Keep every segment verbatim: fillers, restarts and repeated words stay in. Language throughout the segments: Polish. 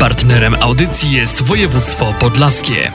Partnerem audycji jest województwo podlaskie.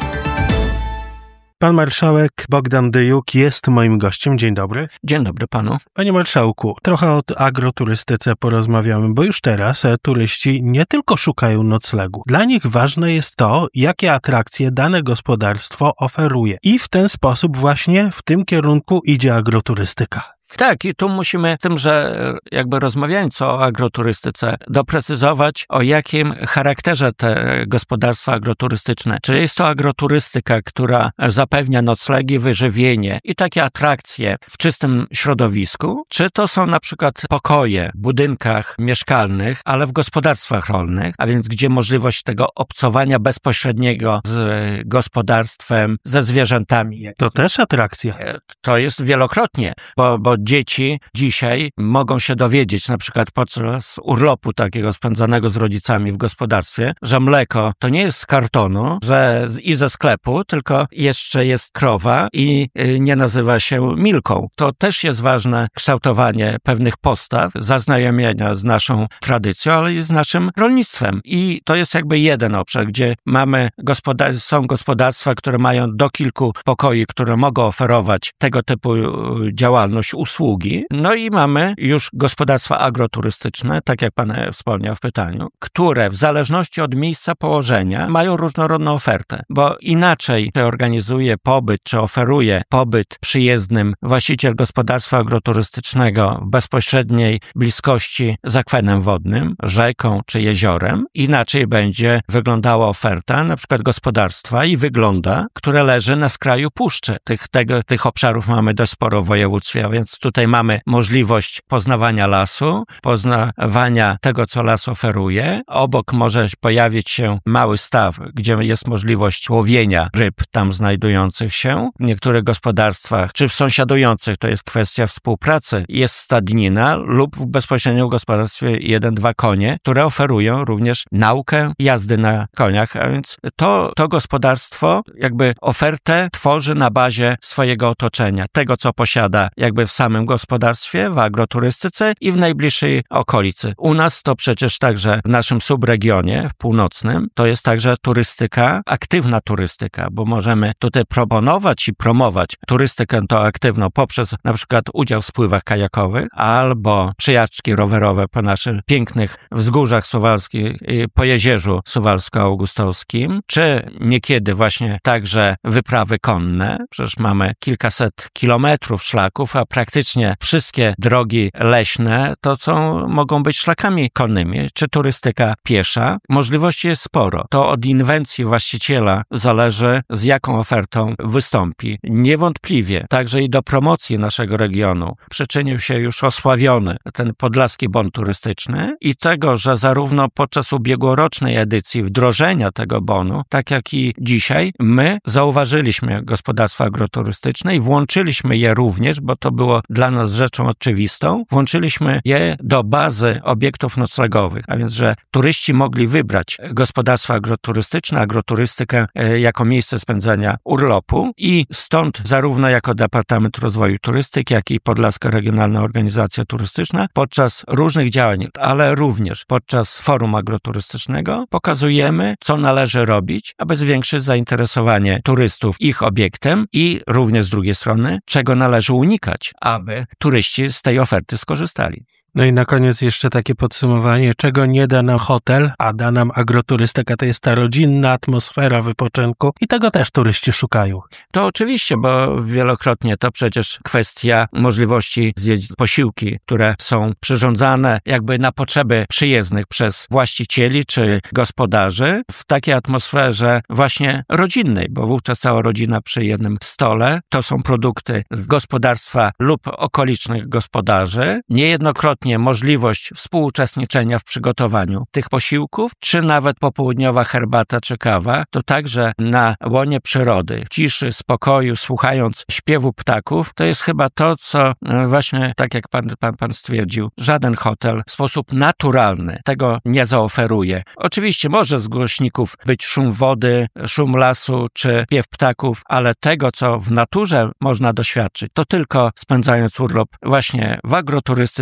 Pan marszałek Bogdan Dyjuk jest moim gościem. Dzień dobry. Dzień dobry panu. Panie marszałku, trochę o agroturystyce porozmawiamy, bo już teraz turyści nie tylko szukają noclegu. Dla nich ważne jest to, jakie atrakcje dane gospodarstwo oferuje. I w ten sposób właśnie w tym kierunku idzie agroturystyka. Tak, i tu musimy, tym, że jakby rozmawiając o agroturystyce, doprecyzować, o jakim charakterze te gospodarstwa agroturystyczne. Czy jest to agroturystyka, która zapewnia noclegi, wyżywienie i takie atrakcje w czystym środowisku, czy to są na przykład pokoje w budynkach mieszkalnych, ale w gospodarstwach rolnych, a więc gdzie możliwość tego obcowania bezpośredniego z gospodarstwem, ze zwierzętami. To też atrakcja. To jest wielokrotnie, bo, bo dzieci dzisiaj mogą się dowiedzieć, na przykład podczas urlopu takiego spędzanego z rodzicami w gospodarstwie, że mleko to nie jest z kartonu, że i ze sklepu, tylko jeszcze jest krowa i nie nazywa się Milką. To też jest ważne kształtowanie pewnych postaw, zaznajomienia z naszą tradycją, ale i z naszym rolnictwem. I to jest jakby jeden obszar, gdzie mamy gospodar- są gospodarstwa, które mają do kilku pokoi, które mogą oferować tego typu działalność, usługi. No i mamy już gospodarstwa agroturystyczne, tak jak pan wspomniał w pytaniu, które w zależności od miejsca położenia mają różnorodną ofertę, bo inaczej się organizuje pobyt, czy oferuje pobyt przyjezdnym właściciel gospodarstwa agroturystycznego w bezpośredniej bliskości z akwenem wodnym, rzeką czy jeziorem. Inaczej będzie wyglądała oferta, na przykład gospodarstwa i wygląda, które leży na skraju puszczy. Tych, tego, tych obszarów mamy dość sporo w województwie, a więc tutaj mamy możliwość poznawania lasu, poznawania tego, co las oferuje. Obok może pojawić się mały staw, gdzie jest możliwość łowienia ryb tam znajdujących się. W niektórych gospodarstwach, czy w sąsiadujących, to jest kwestia współpracy, jest stadnina lub w bezpośrednim gospodarstwie jeden, dwa konie, które oferują również naukę jazdy na koniach, a więc to, to gospodarstwo jakby ofertę tworzy na bazie swojego otoczenia, tego, co posiada jakby w samym gospodarstwie, w agroturystyce i w najbliższej okolicy. U nas to przecież także w naszym subregionie, w północnym, to jest także turystyka, aktywna turystyka, bo możemy tutaj proponować i promować turystykę to aktywną poprzez na przykład udział w spływach kajakowych albo przejażdżki rowerowe po naszych pięknych wzgórzach suwalskich, po Jezierzu Suwalsko-Augustowskim, czy niekiedy właśnie także wyprawy konne. Przecież mamy kilkaset kilometrów szlaków, a praktycznie wszystkie drogi leśne to są, mogą być szlakami konnymi, czy turystyka piesza. Możliwości jest sporo. To od inwencji właściciela zależy, z jaką ofertą wystąpi. Niewątpliwie także i do promocji naszego regionu przyczynił się już osławiony ten Podlaski Bon Turystyczny i tego, że zarówno podczas ubiegłorocznej edycji wdrożenia tego bonu, tak jak i dzisiaj, my zauważyliśmy gospodarstwa agroturystyczne i włączyliśmy je również, bo to było dla nas rzeczą oczywistą, włączyliśmy je do bazy obiektów noclegowych, a więc, że turyści mogli wybrać gospodarstwa agroturystyczne, agroturystykę jako miejsce spędzania urlopu i stąd zarówno jako Departament Rozwoju Turystyki, jak i Podlaska Regionalna Organizacja Turystyczna podczas różnych działań, ale również podczas forum agroturystycznego pokazujemy, co należy robić, aby zwiększyć zainteresowanie turystów ich obiektem i również z drugiej strony, czego należy unikać, aby turyści z tej oferty skorzystali. No i na koniec jeszcze takie podsumowanie, czego nie da nam hotel, a da nam agroturystyka, to jest ta rodzinna atmosfera wypoczynku i tego też turyści szukają. To oczywiście, bo wielokrotnie to przecież kwestia możliwości zjeść posiłki, które są przyrządzane jakby na potrzeby przyjezdnych przez właścicieli czy gospodarzy w takiej atmosferze właśnie rodzinnej, bo wówczas cała rodzina przy jednym stole. To są produkty z gospodarstwa lub okolicznych gospodarzy. Niejednokrotnie możliwość współuczestniczenia w przygotowaniu tych posiłków, czy nawet popołudniowa herbata czy kawa, to także na łonie przyrody, w ciszy, spokoju, słuchając śpiewu ptaków, to jest chyba to, co właśnie, tak jak pan, pan, pan stwierdził, żaden hotel w sposób naturalny tego nie zaoferuje. Oczywiście może z głośników być szum wody, szum lasu czy śpiew ptaków, ale tego, co w naturze można doświadczyć, to tylko spędzając urlop właśnie w agroturystyce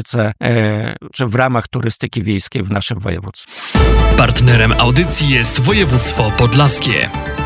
e, czy w ramach turystyki wiejskiej w naszym województwie. Partnerem audycji jest województwo podlaskie.